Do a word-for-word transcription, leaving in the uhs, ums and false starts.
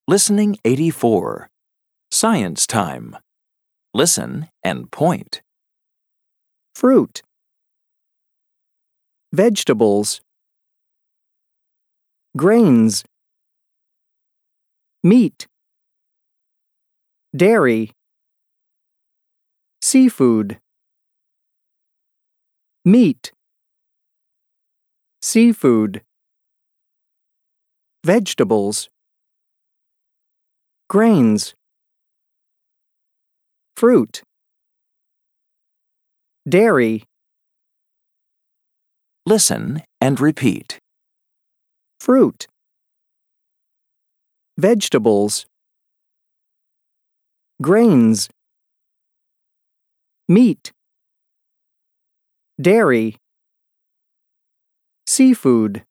Listening eighty-four. Science time. Listen and point. Fruit. Vegetables. Grains. Meat. Dairy. Seafood. Meat. Seafood. Vegetables. Grains. Fruit. Dairy. Listen and repeat. Fruit. Vegetables. Grains. Meat. Dairy. Seafood.